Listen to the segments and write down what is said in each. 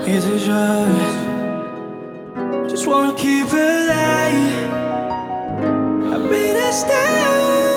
Is it just wanna keep it alive? I'll be there still.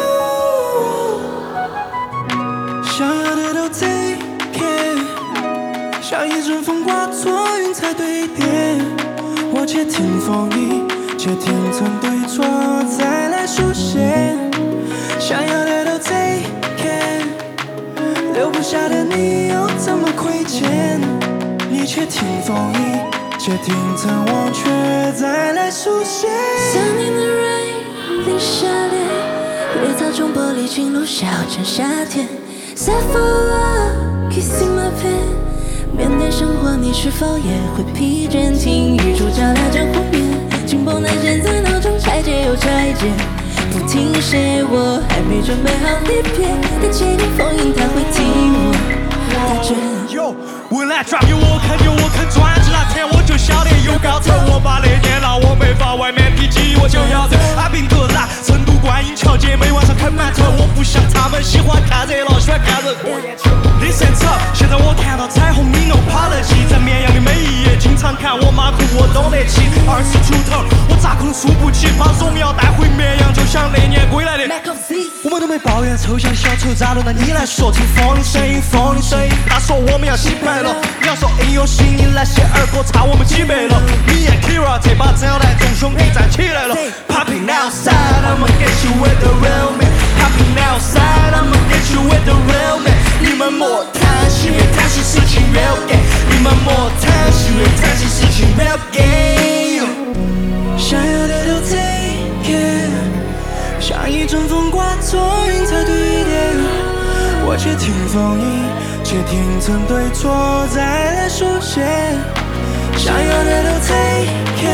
想要的都 take it， 像一阵风刮错云彩堆叠。我且听风衣，且听成对错，再来书写。想要的都 take it， 留不下的你又怎么亏欠？你且听风衣，且听成忘却，再来书写。 想念的 rain 淋下脸，绿草中玻璃进入小城夏天。Sappho kissing my pen， 面对生活，你是否也会疲倦？听日出照亮这湖面，紧绷的线在脑中拆解又拆解，不停歇。我还没准备好离别，但借点风影，它会替我打卷。 文案 drop 我看见我肯专辑那天我就晓得有高潮，我把那年让我没法外面逼急我就要走。阿宾格拉成都观音桥姐妹晚上啃馒头，我不像他们喜欢看热闹，喜欢看人。Listen up， 现在我看到彩虹你能跑得起，在绵阳的每一夜经常看我马库我懂得起。20出头我咋可能输不起，把荣耀带回绵阳就像那年归来的。我们都没抱怨抽象小丑，咋轮到你来说？听风的声音，风的声音，他说我们要洗牌了。你要说应用心意来写儿歌，差我们几倍了。你 and Kira 这把真要来众兄弟站起来了。Popping outside, I'ma get you with the real man. Popping outside, I'ma get you with the real man. 你们莫谈心，越谈心事情越 gay。你们莫谈心，越谈心事情越 gay。 想要的都 take it， 像一阵风刮错云彩堆叠。我且听风衣，且听成对错，再来书写。想要的都 take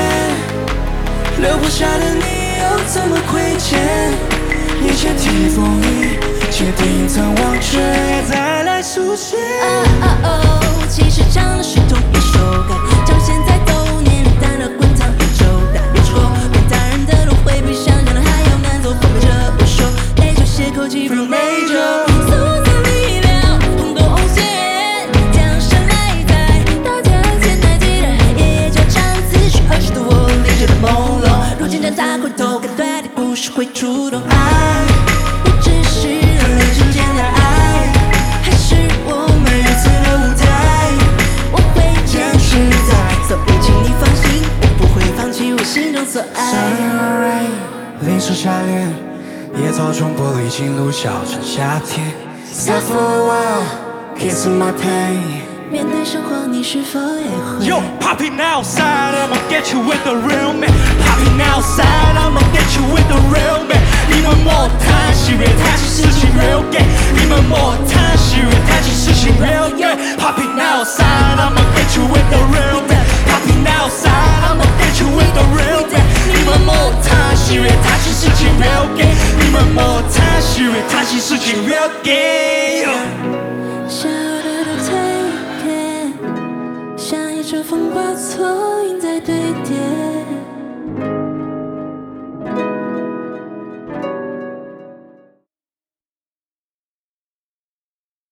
it， 留不下的你又怎么亏欠？你且听风衣，且听成忘却，再来书写。 其实唱的是同一首歌，唱现在都年淡了，滚烫宇宙大宇宙，变大人的路会比想象的还要难走，风格着不朽，那就歇口气 from major。再回头看对的故事会触动爱，不只是人类之间的爱，还是我们如此的舞台。我会坚持在，所以请你放心，我不会放弃我心中所爱。 想要 rain 淋湿下脸，野草中玻璃进入小城夏天。Sappho kissing my pain。 面对生活，你是否也会 Yo, popping outside, I'ma get you with the real man. Popping outside, I'ma get you with the real man. 你们莫谈心，越谈心事情越 gay。你们莫谈心，越谈心事情越 gay。Popping outside, I'ma get you with the real man. Popping outside, I'ma get you with the real man. 你们莫谈心，越谈心事情越 gay。你们莫谈心，越谈心事情越 gay。 像一阵风刮错云在堆叠。